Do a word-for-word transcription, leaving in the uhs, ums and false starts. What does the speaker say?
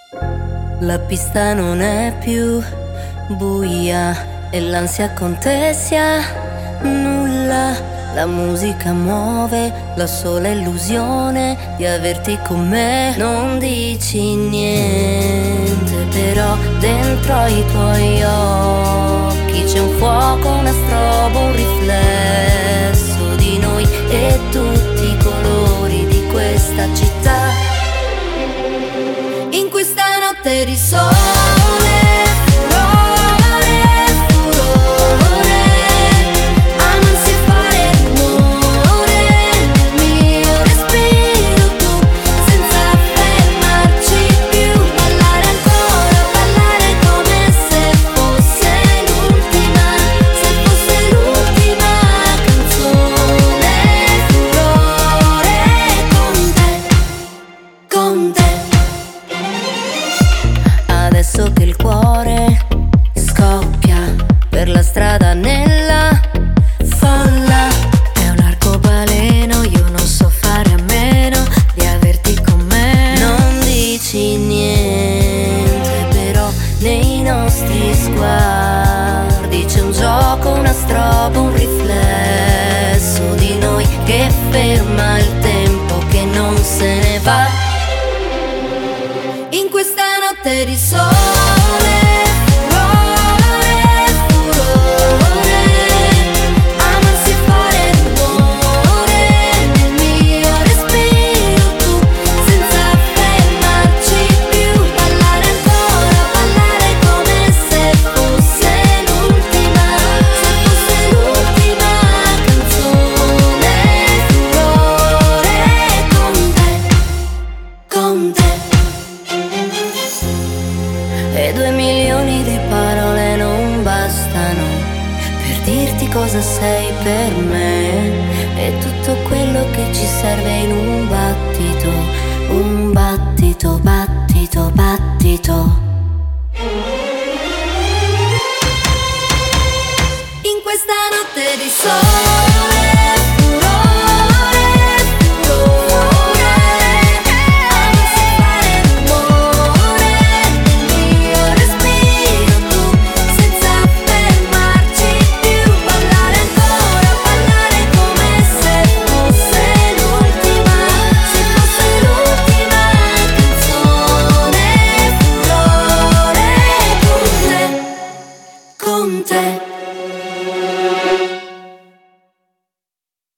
La pista non è più buia e l'ansia contesia nulla. La musica muove la sola illusione di averti con me. Non dici niente, però dentro i tuoi occhi c'è un fuoco, una strobo, un riflesso di noi e tutti i colori di questa città. In questa notte di sole, furore, furore, amansi fare rumore nel mio respiro, tu senza fermarci più. Ballare ancora, ballare come se fosse l'ultima, se fosse l'ultima canzone. Furore con te, con te. Adesso che il cuore scoppia per la strada nella folla, è un arcobaleno, io non so fare a meno di averti con me. Non dici niente, però nei nostri sguardi c'è un gioco, una strobo, un riflesso di noi che ferma il tempo, che non se ne va. In questa notte di sole, furore, furore, amansi fare rumore nel mio respiro, tu senza fermarci più. Ballare ancora, ballare come se fosse l'ultima, se fosse l'ultima canzone. Furore con te, con te. E due milioni di parole non bastano per dirti cosa sei per me. E tutto quello che ci serve in un battito, un battito, battito, battito.